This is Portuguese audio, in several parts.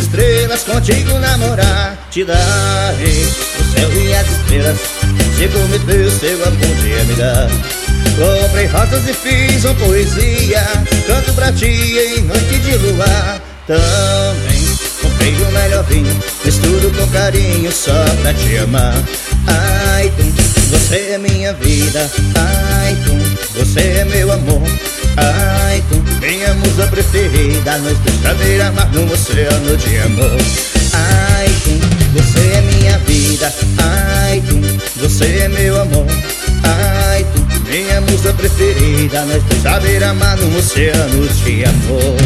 estrelas, contigo namorar. Te darei o céu e as estrelas, se prometeu seu amor dia me dar. Comprei rosas e fiz uma poesia, canto pra ti em noite de luar. Também comprei o melhor vinho, misturo com carinho só pra te amar. Ai, tu, você é minha vida. Ai, tu, você é meu amor. Ai, tu, minha musa preferida, nós dois pra beira-mar num oceano de amor. Ai, tu, você é minha vida. Ai, tu, você é meu amor. Ai, tu, minha musa preferida, nós dois pra beira-mar num oceano de amor.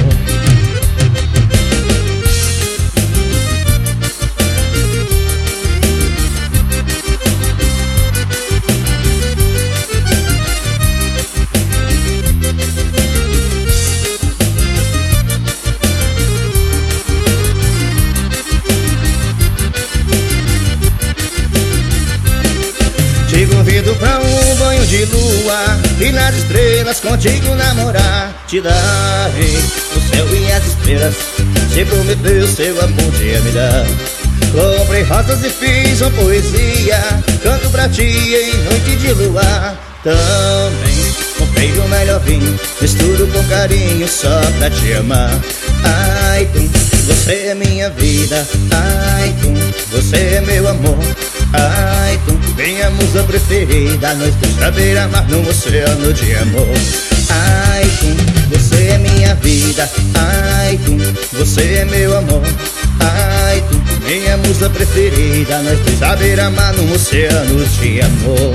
Te convido pra um banho de lua e nas estrelas contigo namorar. Te darei o céu e as estrelas, se prometeu seu amor dia me dar. Comprei rosas e fiz uma poesia, canto pra ti em noite de luar. Também comprei o melhor vinho, misturo com carinho só pra te amar. Ai, tu, você é minha vida. Ai, tu, você é meu amor. Ai, tu, minha musa preferida, nós dois pra beira-mar num oceano de amor. Ai, tu, você é minha vida. Ai, tu, você é meu amor. Ai, tu, minha musa preferida, nós dois pra beira-mar num oceano de amor.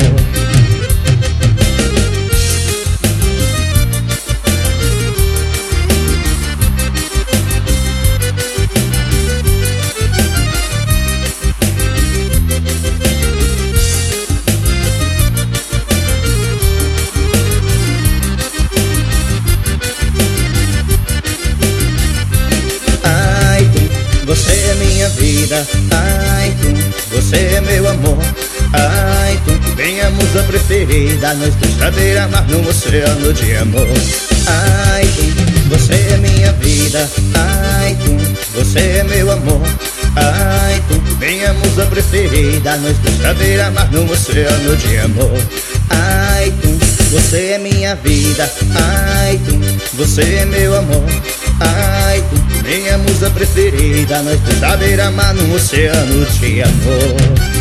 Você é minha vida. Ai, tu, você é meu amor. Ai, tu, minha musa preferida, nós dois pra beira-mar num oceano de amor. Ai, tu, você é minha vida. Ai, tu, você é meu amor. Ai, tu, minha musa preferida, nós dois pra beira-mar num oceano de amor. Ai, tu, você é minha vida. Ai, tu, você é meu amor. Ai, tu, minha musa preferida, nós dois pra beira-mar num oceano de amor.